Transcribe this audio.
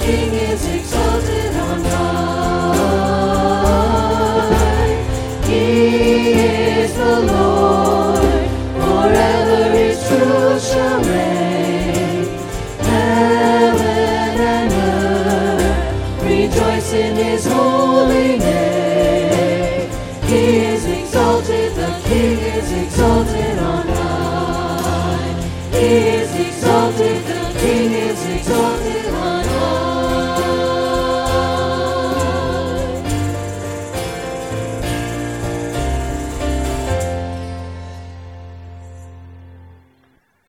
King is exalted on high. He is the Lord, forever His truth shall reign. Heaven and earth rejoice in His holy name. He is exalted, the King is